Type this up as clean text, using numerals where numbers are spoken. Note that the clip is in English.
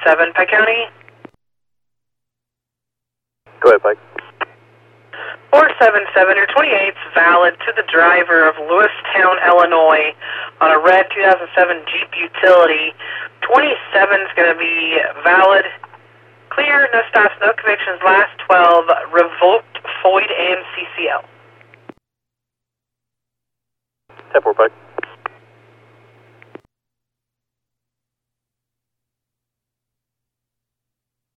7, Pike County. Go ahead, Pike. 477, your 28's valid to the driver of Lewistown, Illinois on a red 2007 Jeep Utility. 27's going to be valid. Clear, no stops, no convictions, last 12, revoked, FOID, and CCL. 10-4, Pike.